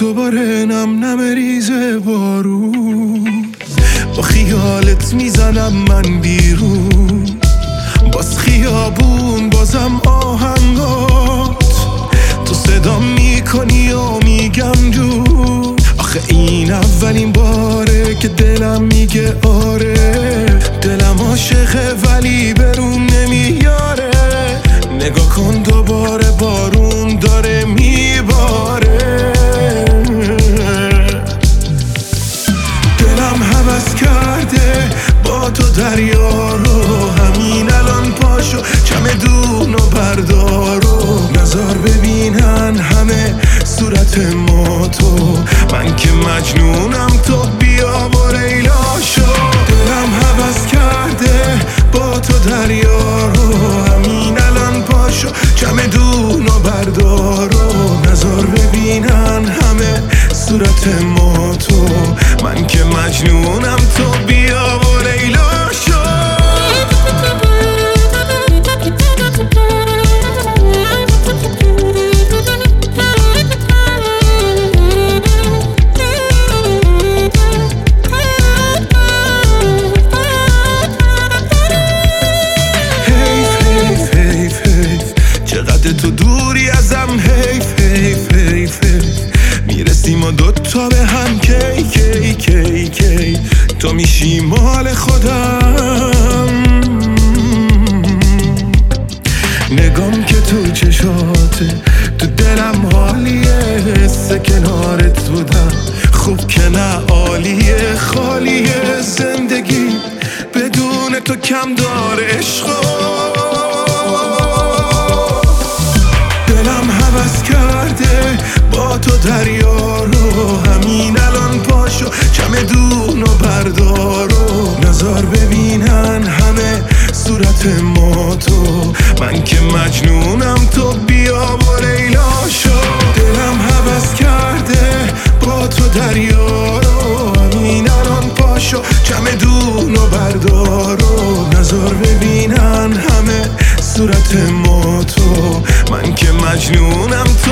دوباره نم ریزه بارون، با خیالت میزنم من بیرون، باز خیابون بازم آهنگات، تو صدا میکنی و میگم جون. آخه این اولین باره که دلم میگه آره، دلم عاشقه ولی برون نمیاره. نگاه کن دوباره بارون داره میباره، دلم هوس کرده با تو دریا رو، همین الان پاشو چمدون و بردار و نظر ببینن همه صورت ما تو. من که مجنونم تو بیا و لیلا شو. دلم هوس کرده با تو دریا رو، همین الان پاشو چمدون و بردار و نظر ببینن همه صورت ما تو. من که مجنونم تو بیا و لیلا شو. چقدر تو دوری ازم، حیف حیف حیف حیف. میرسیم و دوتا به هم کی کی کی کی، تو میشی مال خودم. نگام که تو چشاته، تو دلم حالیه، حس کنارت بودم خوب که نه عالیه. خالیه زندگی بدون تو کم داره عشقا. دلم هوس کرده با تو دریا رو، همین الان پاشو چمدون و بردار و نظر ببینن همه صورت ما تو. من که مجنونم تو بیا و لیلا شو. دلم هوس کرده با تو دریا رو، همین الان پاشو چمدون و بردار و نظر ببینن همه صورت ما تو. من که مجنونم تو